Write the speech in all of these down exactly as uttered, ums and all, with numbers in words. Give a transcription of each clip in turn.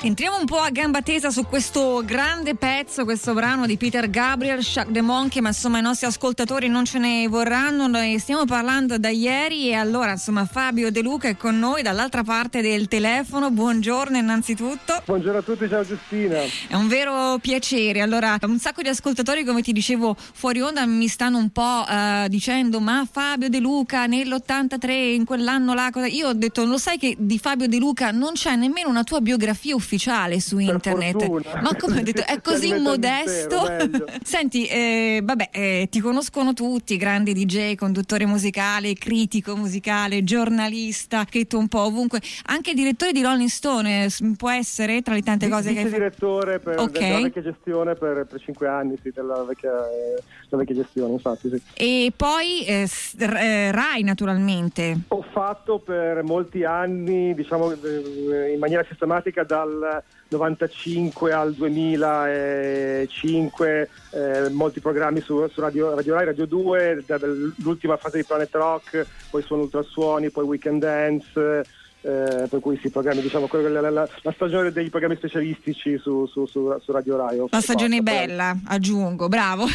Entriamo un po' a gamba tesa su questo grande pezzo, questo brano di Peter Gabriel, Shock the Monkey, ma insomma i nostri ascoltatori non ce ne vorranno, noi stiamo parlando da ieri e allora insomma Fabio De Luca è con noi dall'altra parte del telefono. Buongiorno innanzitutto. Buongiorno a tutti, ciao Giustina. È un vero piacere. Allora, un sacco di ascoltatori, come ti dicevo fuori onda, mi stanno un po' uh, dicendo ma Fabio De Luca nell'ottantatré, in quell'anno là, cosa... io ho detto lo sai che di Fabio De Luca non c'è nemmeno una tua biografia ufficiale su internet, ma come ho detto è così modesto. Mistero, senti, eh, vabbè, eh, ti conoscono tutti, grande D J, conduttore musicale, critico musicale, giornalista, scritto un po' ovunque, anche direttore di Rolling Stone, può essere tra le tante cose Vice che hai fatto. Direttore per Okay. della vecchia gestione per, per cinque anni, sì, della vecchia, eh, della vecchia gestione, infatti, sì. E poi eh, Rai naturalmente. Ho fatto per molti anni, diciamo in maniera sistematica dal novantacinque al duemilacinque, eh, molti programmi su, su Radio, Radio Rai, Radio due, l'ultima fase di Planet Rock, poi Suono Ultrasuoni, poi Weekend Dance. Eh, per cui si programmi, diciamo, la, la, la, la stagione dei programmi specialistici su, su, su, su Radio Rai. La stagione bella, poi. Aggiungo, bravo.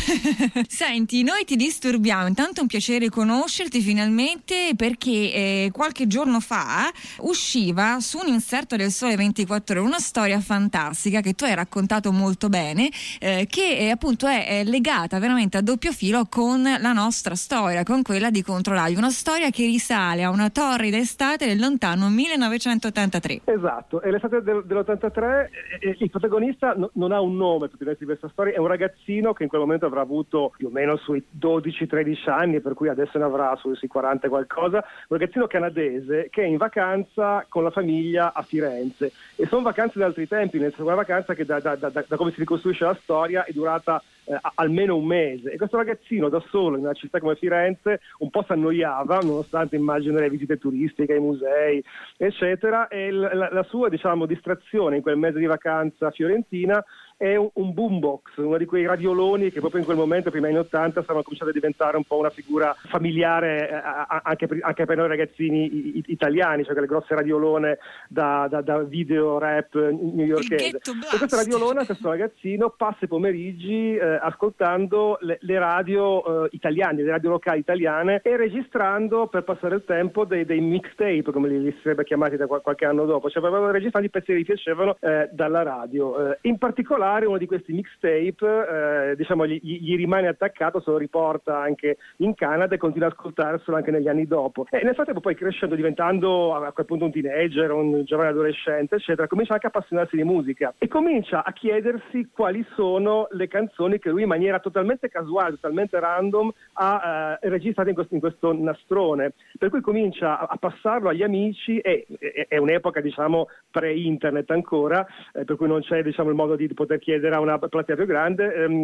Senti, noi ti disturbiamo, intanto è un piacere conoscerti finalmente, perché eh, qualche giorno fa usciva su un inserto del Sole ventiquattro Ore una storia fantastica che tu hai raccontato molto bene, eh, che eh, appunto è, è legata veramente a doppio filo con la nostra storia, con quella di Controradio, una storia che risale a una torrida estate del lontano millenovecentottantatré. Esatto, è l'estate del, dell'ottantatré e, e il protagonista no, non ha un nome per dire di questa storia, è un ragazzino che in quel momento avrà avuto più o meno sui dodici tredici anni, per cui adesso ne avrà sui, sui quaranta e qualcosa, un ragazzino canadese che è in vacanza con la famiglia a Firenze, e sono vacanze di altri tempi, nel senso una vacanza che da, da, da, da come si ricostruisce la storia è durata eh, almeno un mese, e questo ragazzino da solo in una città come Firenze un po' si annoiava, nonostante immagino le visite turistiche ai musei eccetera, e la, la sua, diciamo, distrazione in quel mese di vacanza fiorentina è un, un boombox, uno di quei radioloni che proprio in quel momento, prima anni ottanta, stavano cominciando a diventare un po' una figura familiare eh, anche, per, anche per noi ragazzini i, italiani, cioè quelle grosse radiolone da, da, da video rap newyorkese. E questo radiolone, questo ragazzino passa i pomeriggi eh, ascoltando le, le radio eh, italiane, le radio locali italiane, e registrando per passare il tempo dei, dei mixtape, come li, li si sarebbe chiamati da qualche anno dopo, cioè avevano registrato i pezzi che gli piacevano eh, dalla radio. Eh, in particolare uno di questi mixtape eh, diciamo gli, gli rimane attaccato, se lo riporta anche in Canada e continua ad ascoltarselo anche negli anni dopo, e nel frattempo poi crescendo, diventando a quel punto un teenager, un giovane adolescente eccetera, comincia anche a appassionarsi di musica e comincia a chiedersi quali sono le canzoni che lui in maniera totalmente casuale, totalmente random ha eh, registrato in questo, in questo nastrone, per cui comincia a, a passarlo agli amici, e è, è un'epoca diciamo pre-internet ancora, eh, per cui non c'è diciamo il modo di poter chiedere a una platea più grande, ehm,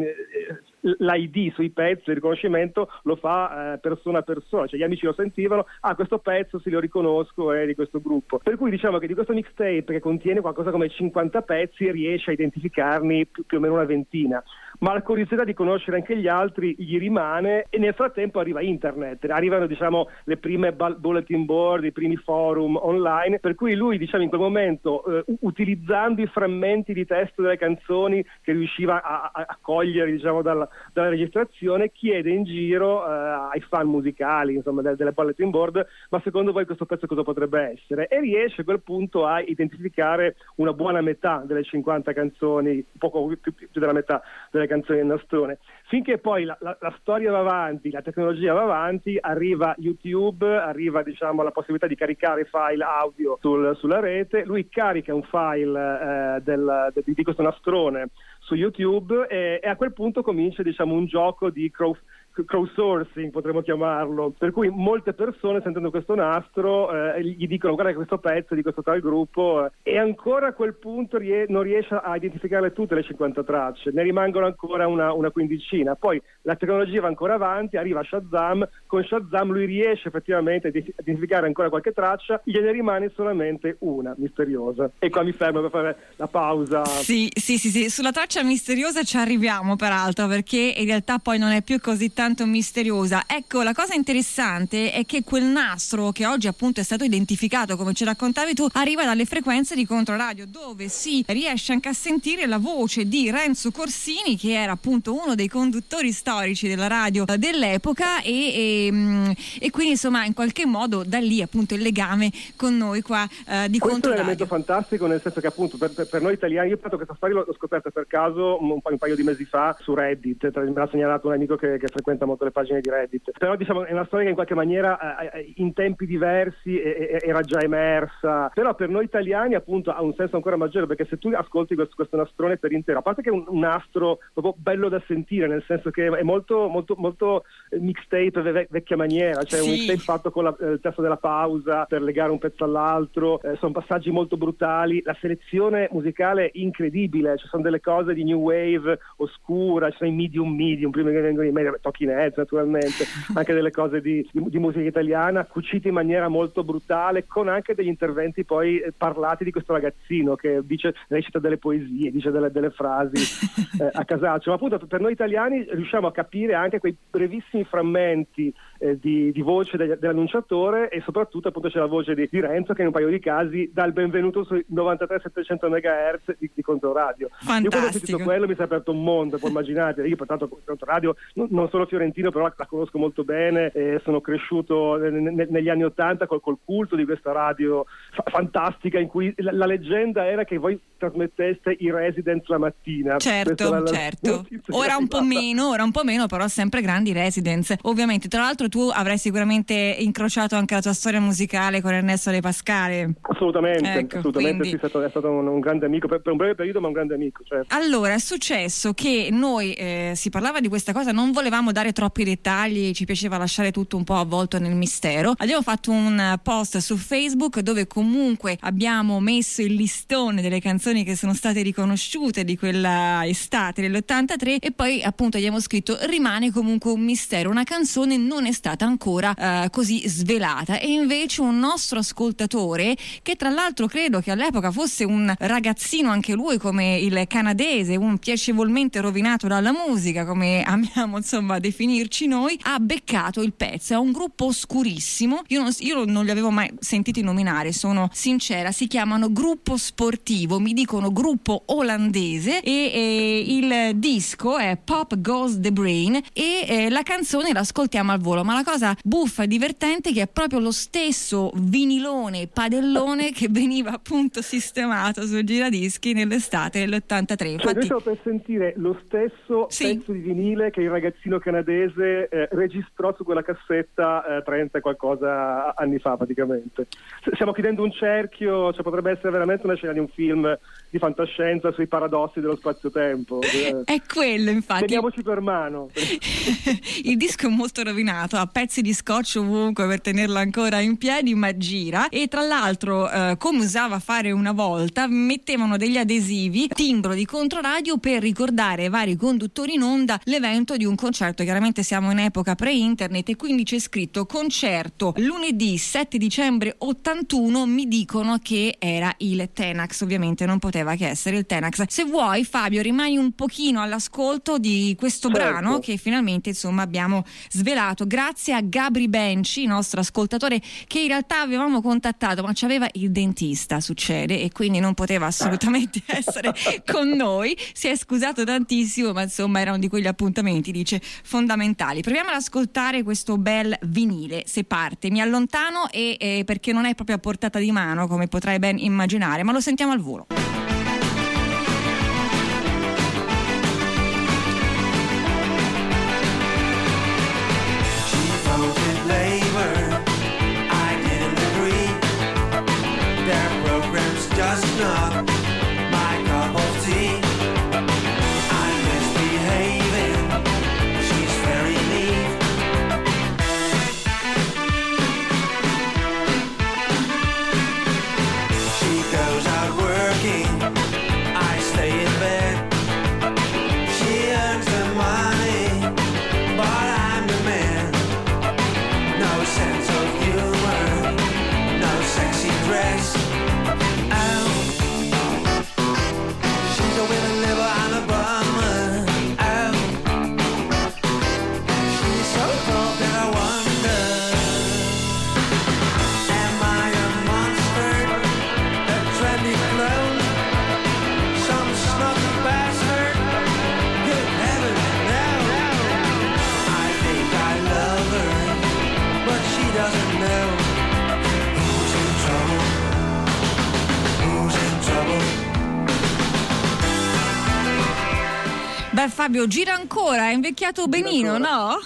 l'I D sui pezzi, il riconoscimento lo fa eh, persona a persona, cioè gli amici lo sentivano, ah questo pezzo sì lo riconosco, è di questo gruppo, per cui diciamo che di questo mixtape che contiene qualcosa come cinquanta pezzi riesce a identificarne più, più o meno una ventina, ma la curiosità di conoscere anche gli altri gli rimane, e nel frattempo arriva internet, arrivano diciamo le prime bulletin board, i primi forum online, per cui lui diciamo in quel momento eh, utilizzando i frammenti di testo delle canzoni che riusciva a, a, a cogliere diciamo dalla, dalla registrazione, chiede in giro eh, ai fan musicali insomma delle, delle bulletin board, ma secondo voi questo pezzo cosa potrebbe essere, e riesce a quel punto a identificare una buona metà delle cinquanta canzoni, poco più, più della metà delle canzoni del nastrone, finché poi la, la, la storia va avanti, la tecnologia va avanti, arriva YouTube, arriva diciamo la possibilità di caricare file audio sul, sulla rete, lui carica un file eh, del, de, di questo nastrone su YouTube e, e a quel punto comincia diciamo un gioco di crow, crowdsourcing, potremmo chiamarlo, per cui molte persone sentendo questo nastro eh, gli dicono guarda che questo pezzo di questo tal gruppo, eh, e ancora a quel punto rie- non riesce a identificarle tutte le cinquanta tracce, ne rimangono ancora una, una quindicina, poi la tecnologia va ancora avanti, arriva Shazam, con Shazam lui riesce effettivamente a identificare ancora qualche traccia, gliene rimane solamente una misteriosa, e qua mi fermo per fare la pausa. Sì, sì, sì, sì. Sulla traccia misteriosa ci arriviamo peraltro, perché in realtà poi non è più così tanto altrettanto misteriosa. Ecco, la cosa interessante è che quel nastro che oggi appunto è stato identificato, come ci raccontavi tu, arriva dalle frequenze di Controradio, dove si riesce anche a sentire la voce di Renzo Corsini, che era appunto uno dei conduttori storici della radio dell'epoca, e, e, e quindi insomma in qualche modo da lì appunto il legame con noi qua eh, di Controradio. Questo è un elemento fantastico, nel senso che appunto per, per, per noi italiani, io penso che questa storia l'ho scoperta per caso un, un paio di mesi fa su Reddit, me l'ha segnalato un amico che, che frequenta molto le pagine di Reddit, però diciamo è una storia che in qualche maniera eh, in tempi diversi eh, era già emersa, però per noi italiani appunto ha un senso ancora maggiore, perché se tu ascolti questo, questo nastrone per intero, a parte che è un, un nastro proprio bello da sentire, nel senso che è molto molto molto mixtape ve- vecchia maniera, cioè sì. Un mixtape fatto con la, il testo della pausa per legare un pezzo all'altro, eh, sono passaggi molto brutali, la selezione musicale incredibile, ci sono delle cose di new wave oscura, ci sono i medium medium prima che vengono i media, Talking Heads naturalmente, anche delle cose di, di, di musica italiana cucite in maniera molto brutale, con anche degli interventi poi eh, parlati di questo ragazzino che dice, recita delle poesie, dice delle, delle frasi eh, a casaccio, ma appunto per noi italiani riusciamo a capire anche quei brevissimi frammenti eh, di, di voce degli, dell'annunciatore, e soprattutto appunto c'è la voce di, di Renzo che in un paio di casi dà il benvenuto sui novantatré settecento megahertz di, di Controradio. Fantastico. Io quando ho sentito quello mi si è aperto un mondo, puoi immaginate, io pertanto Controradio non, non sono fiorentino, però la, la conosco molto bene, e sono cresciuto ne, ne, negli anni ottanta col, col culto di questa radio fa- fantastica in cui la, la leggenda era che voi trasmetteste i Residents la mattina. Certo, la, la, certo. Ora un po' meno, ora un po' meno, però sempre grandi Residents. Ovviamente, tra l'altro tu avrai sicuramente incrociato anche la tua storia musicale con Ernesto De Pascale. Assolutamente, ecco, assolutamente quindi... sì, è stato, è stato un, un grande amico, per, per un breve periodo ma un grande amico. Certo. Allora, è successo che noi, eh, si parlava di questa cosa, non volevamo dare troppi dettagli, ci piaceva lasciare tutto un po' avvolto nel mistero. Abbiamo fatto un post su Facebook dove comunque abbiamo messo il listone delle canzoni che sono state riconosciute di quella estate dell'ottantatré, e poi appunto abbiamo scritto: rimane comunque un mistero, una canzone non è stata ancora eh, così svelata. E invece un nostro ascoltatore, che tra l'altro credo che all'epoca fosse un ragazzino anche lui come il canadese, un piacevolmente rovinato dalla musica, come amiamo insomma definirci noi, ha beccato il pezzo. È un gruppo oscurissimo, io non, io non li avevo mai sentiti nominare, sono sincera, si chiamano Gruppo Sportivo, mi dicono gruppo olandese, e, e il disco è Pop Goes the Brain, e eh, la canzone l'ascoltiamo al volo. Ma la cosa buffa e divertente è che è proprio lo stesso vinilone padellone che veniva appunto sistemato sul giradischi nell'estate dell'ottantatré. Infatti, cioè, noi stiamo per sentire lo stesso sì. pezzo di vinile che il ragazzino canadese eh, registrò su quella cassetta eh, trenta e qualcosa anni fa praticamente. Stiamo chiudendo un cerchio, cioè potrebbe essere veramente una scena di un film di fantascienza sui paradossi dello spazio-tempo. È quello, infatti. Teniamoci per mano. Il disco è molto rovinato, ha pezzi di scotch ovunque per tenerlo ancora in piedi, ma gira. E tra l'altro, eh, come usava fare una volta, mettevano degli adesivi timbro di Controradio per ricordare ai vari conduttori in onda l'evento di un concerto. Chiaramente siamo in epoca pre-internet, e quindi c'è scritto concerto lunedì sette dicembre ottantuno, mi dicono che era il Tenax, ovviamente non poteva che essere il Tenax. Se vuoi, Fabio, rimani un pochino all'ascolto di questo certo. brano che finalmente insomma abbiamo svelato grazie a Gabri Benci, nostro ascoltatore, che in realtà avevamo contattato ma c'aveva il dentista, succede, e quindi non poteva assolutamente essere con noi. Si è scusato tantissimo, ma insomma era uno di quegli appuntamenti, dice, fondamentali. Proviamo ad ascoltare questo bel vinile. Se parte, mi allontano e, e perché non è proprio a portata di mano, come potrai ben immaginare, ma lo sentiamo al volo. Just not my cup of tea. I'm misbehaving. She's very neat. She goes out working Beh, Fabio, gira ancora, è invecchiato benino, no?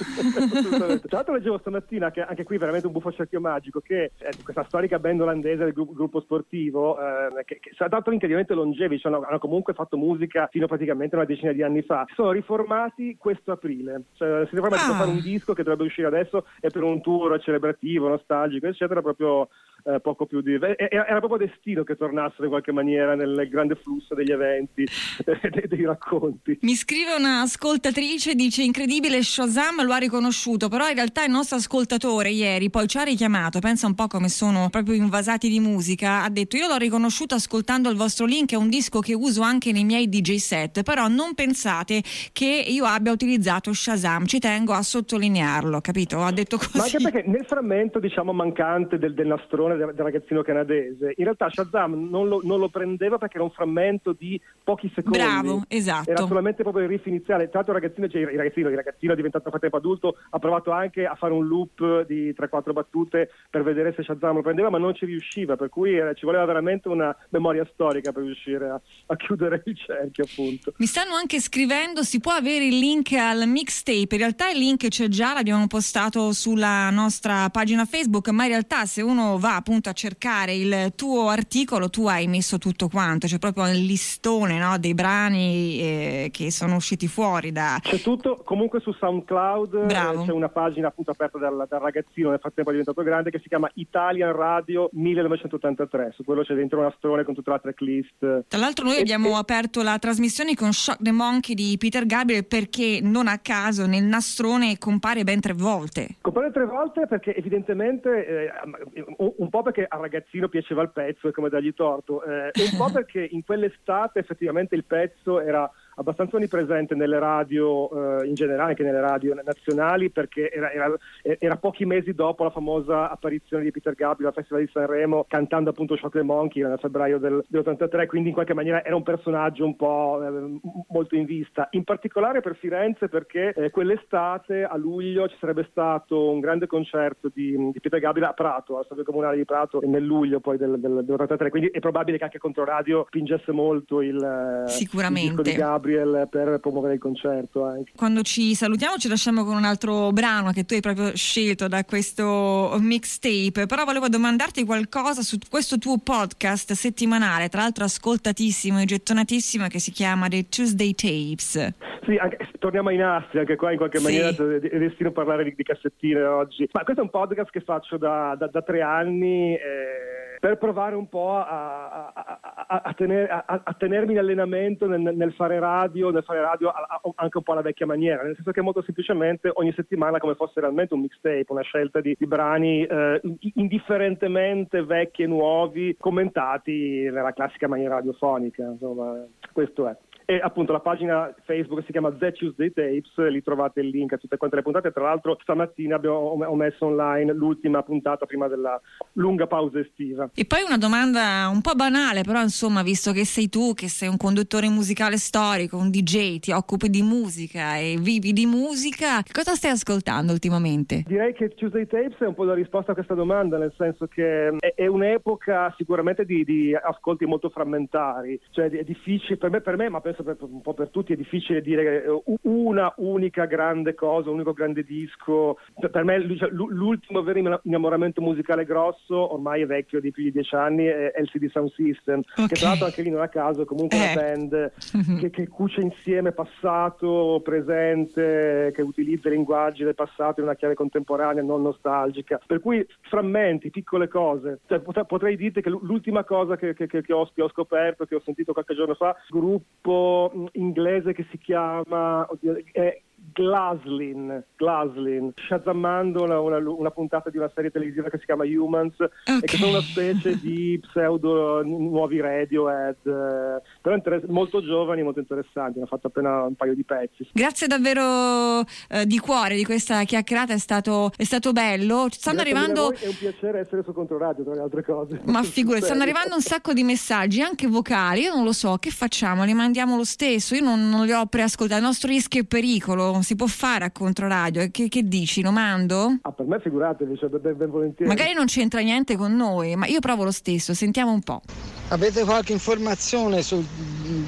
Tra l'altro leggevo stamattina che anche qui veramente un buffo cerchio magico, che eh, questa storica band olandese del gruppo, gruppo sportivo eh, che, che sono tanto incredibilmente longevi, cioè hanno, hanno comunque fatto musica fino a praticamente una decina di anni fa, sono riformati questo aprile, cioè si riformati ah. per fare un disco che dovrebbe uscire adesso e per un tour celebrativo, nostalgico eccetera, proprio eh, poco più di era proprio destino che tornassero in qualche maniera nel grande flusso degli eventi e dei, dei racconti. Mi scrive una ascoltatrice, dice: incredibile, Shazam lo ha riconosciuto, però in realtà il nostro ascoltatore ieri poi ci ha richiamato, pensa un po' come sono proprio invasati di musica, ha detto: io l'ho riconosciuto ascoltando il vostro link, è un disco che uso anche nei miei D J set, però non pensate che io abbia utilizzato Shazam, ci tengo a sottolinearlo, capito? Ha detto così. Ma anche perché nel frammento diciamo mancante del, del nastrone del, del ragazzino canadese, in realtà Shazam non lo, non lo prendeva perché era un frammento di pochi secondi. Bravo, esatto. Era solamente proprio il riff iniziale. Tra l'altro il ragazzino, cioè, il ragazzino, il ragazzino diventato frattempo adulto, ha provato anche a fare un loop di tre quattro battute per vedere se Shazam lo prendeva, ma non ci riusciva, per cui eh, ci voleva veramente una memoria storica per riuscire a, a chiudere il cerchio, appunto. Mi stanno anche scrivendo: si può avere il link al mixtape? In realtà il link c'è già, l'abbiamo postato sulla nostra pagina Facebook, ma in realtà se uno va appunto a cercare il tuo articolo, tu hai messo tutto quanto, c'è proprio il listone, no, dei brani eh, che sono usciti fuori da... C'è tutto, comunque su SoundCloud eh, c'è una pagina appunto aperta dal, dal ragazzino, nel frattempo è diventato grande, che si chiama Italian Radio millenovecentottantatré, su quello c'è dentro una storia con tutta la tracklist. Tra l'altro noi e, abbiamo e... aperto la trasmissione con Shock the Monkey di Peter Gabriel, perché non a caso nel nastrone compare ben tre volte. Compare tre volte perché evidentemente eh, un po' perché al ragazzino piaceva il pezzo e come dargli torto, eh, e un po' perché in quell'estate effettivamente il pezzo era abbastanza onnipresente nelle radio eh, in generale, anche nelle radio nazionali, perché era, era, era pochi mesi dopo la famosa apparizione di Peter Gabriel al Festival di Sanremo cantando appunto Shock the Monkey nel febbraio del, dell'ottantatré, quindi in qualche maniera era un personaggio un po' eh, molto in vista, in particolare per Firenze, perché eh, quell'estate a luglio ci sarebbe stato un grande concerto di, di Peter Gabriel a Prato, al Stadio Comunale di Prato, nel luglio poi del, del, dell'ottantatré, quindi è probabile che anche Controradio spingesse molto il, sicuramente il disco di Gabriel per promuovere il concerto anche. Quando ci salutiamo ci lasciamo con un altro brano che tu hai proprio scelto da questo mixtape, però volevo domandarti qualcosa su questo tuo podcast settimanale, tra l'altro ascoltatissimo e gettonatissimo, che si chiama The Tuesday Tapes. Sì, anche, torniamo ai nastri, anche qua in qualche sì. maniera è destino a parlare di, di cassettine oggi, ma questo è un podcast che faccio da, da, da tre anni eh, per provare un po' a, a, a, a, tener, a, a tenermi in allenamento nel, nel fare radio, nel fare radio anche un po' alla vecchia maniera, nel senso che molto semplicemente ogni settimana, come fosse realmente un mixtape, una scelta di, di brani eh, indifferentemente vecchi e nuovi, commentati nella classica maniera radiofonica, insomma, questo è. E appunto la pagina Facebook si chiama The Tuesday Tapes, lì trovate il link a tutte quante le puntate. Tra l'altro stamattina abbiamo, ho messo online l'ultima puntata prima della lunga pausa estiva. E poi una domanda un po' banale, però insomma, visto che sei tu, che sei un conduttore musicale storico, un D J, ti occupi di musica e vivi di musica, che cosa stai ascoltando ultimamente? Direi che Tuesday Tapes è un po' la risposta a questa domanda, nel senso che è, è un'epoca sicuramente di, di ascolti molto frammentari, cioè è difficile per me, per me ma penso per, un po' per tutti è difficile dire una unica grande cosa, un unico grande disco. Per me l'ultimo vero innamoramento musicale grosso, ormai è vecchio di più di dieci anni, è L C D Sound System, okay. Che tra l'altro anche lì non a caso è comunque eh. una band che, che cuce insieme passato, presente, che utilizza i linguaggi del passato in una chiave contemporanea, non nostalgica, per cui frammenti, piccole cose, cioè, potrei dirti che l'ultima cosa che, che, che, ho, che ho scoperto, che ho sentito qualche giorno fa, gruppo inglese che si chiama oddio, è Glaslin, Glaslin, shazammando una, una, una puntata di una serie televisiva che si chiama Humans, okay. E che sono una specie di pseudo nuovi Radiohead, eh, però interess- molto giovani, molto interessanti, hanno fatto appena un paio di pezzi. Grazie davvero eh, di cuore di questa chiacchierata, è stato, è stato bello. Stanno Grazie arrivando... a voi, è un piacere essere su Controradio, tra le altre cose. Ma figurati, stanno arrivando un sacco di messaggi, anche vocali, io non lo so, che facciamo? Li mandiamo lo stesso? Io non, non li ho preascoltati, il nostro rischio e pericolo si può fare a Controradio, che, che dici, lo mando? Ah, per me figuratevi, cioè, ben, ben volentieri. Magari non c'entra niente con noi, ma io provo lo stesso, sentiamo un po'. Avete qualche informazione sul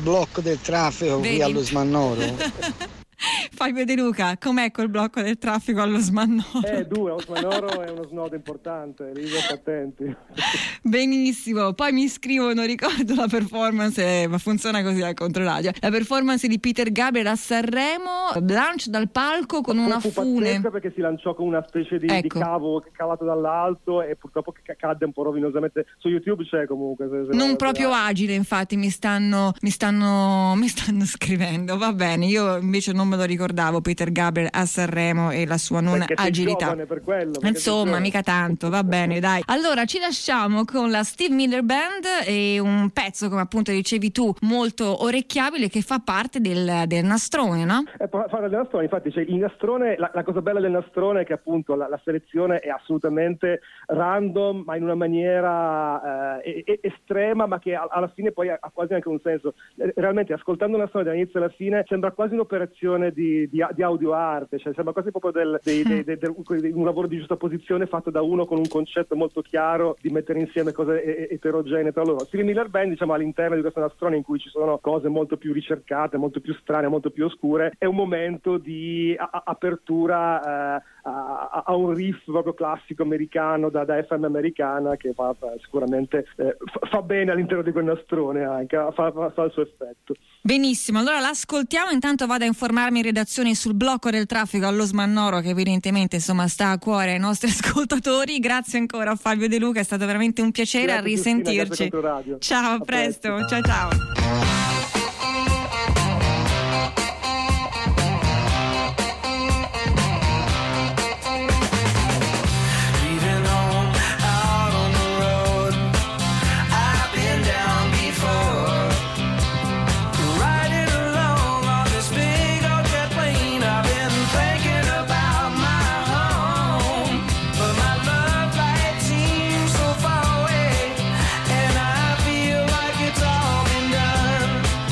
blocco del traffico Vedi? qui allo Smannoro. Fabio De Luca, com'è col blocco del traffico allo Smannoro? Eh, due, Osmanoro è uno snodo importante, lì state attenti. Benissimo, poi mi scrivono, ricordo la performance, eh, ma funziona così al controradio, la performance di Peter Gabriel a Sanremo, lancio dal palco con una fu fune. pazzesca perché si lanciò con una specie di, Ecco. di cavo cavato dall'alto e purtroppo ca- cadde un po' rovinosamente. Su YouTube c'è comunque. Se, se Non no, proprio se- agile, infatti mi stanno, mi stanno mi stanno scrivendo. Va bene, io invece non me lo ricordavo Peter Gabriel a Sanremo e la sua non Perché sei agilità. giovane per quello, perché sei Insomma, giovane. mica tanto, va bene, dai. Allora ci lasciamo con la Steve Miller Band e un pezzo, come appunto dicevi tu, molto orecchiabile che fa parte del, del nastrone, no? Eh, pa- parla del nastrone, infatti cioè, il nastrone, la, la cosa bella del nastrone è che appunto la, la selezione è assolutamente random, ma in una maniera eh, e- e- estrema, ma che a- alla fine poi ha, ha quasi anche un senso. Eh, Realmente ascoltando un nastrone dall'inizio alla fine sembra quasi un'operazione di, di, di audio arte, cioè sembra quasi proprio del, dei, dei, dei, del- un lavoro di giustaposizione fatto da uno con un concetto molto chiaro di mettere insieme cose e- e- eterogenee tra loro. Steve Miller Band, diciamo, all'interno di questo nastrone in cui ci sono cose molto più ricercate, molto più strane, molto più oscure, è un momento di a- a- apertura eh, a-, a un riff proprio classico americano da, da F M americana che fa, fa sicuramente eh, fa, fa bene all'interno di quel nastrone, anche fa, fa, fa il suo effetto. Benissimo, allora l'ascoltiamo, intanto vado a informarmi in redazione sul blocco del traffico allo Smannoro che evidentemente insomma sta a cuore ai nostri ascoltatori. Grazie ancora a Fabio De Luca, è stato veramente un piacere. Grazie, a risentirci. Giustina, grazie a Controradio. Ciao, a A presto. presto. Ciao ciao. Leaving home out on the road. I've been down before. Riding along on this big old jet plane. I've been thinking about my home, but my love light seems so far away, and I feel like it's all been done.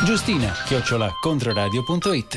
Giustina, chiocciola controradio punto it.